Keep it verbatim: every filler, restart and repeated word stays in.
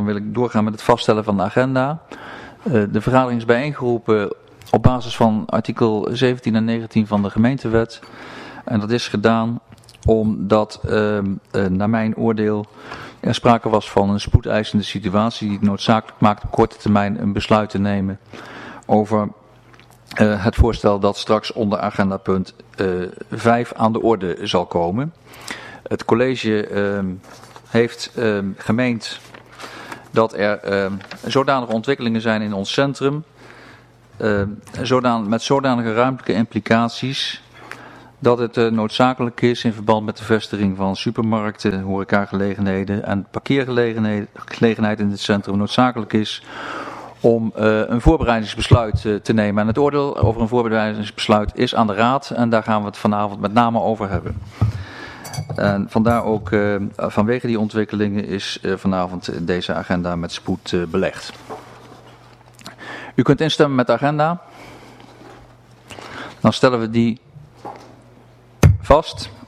wil ik doorgaan met het vaststellen van de agenda. Uh, de vergadering is bijeengeroepen op basis van artikel zeventien en negentien van de gemeentewet. En dat is gedaan omdat, uh, uh, naar mijn oordeel, er sprake was van een spoedeisende situatie die het noodzakelijk maakt op korte termijn een besluit te nemen over uh, het voorstel dat straks onder agendapunt uh, vijf aan de orde zal komen. Het college uh, heeft uh, gemeend dat er uh, zodanige ontwikkelingen zijn in ons centrum, uh, zodan, met zodanige ruimtelijke implicaties, dat het uh, noodzakelijk is in verband met de vestiging van supermarkten, horecagelegenheden en parkeergelegenheid in het centrum noodzakelijk is om uh, een voorbereidingsbesluit uh, te nemen. En het oordeel over een voorbereidingsbesluit is aan de raad en daar gaan we het vanavond met name over hebben. En vandaar ook, uh, vanwege die ontwikkelingen is uh, vanavond deze agenda met spoed uh, belegd. U kunt instemmen met de agenda. Dan stellen we die vast.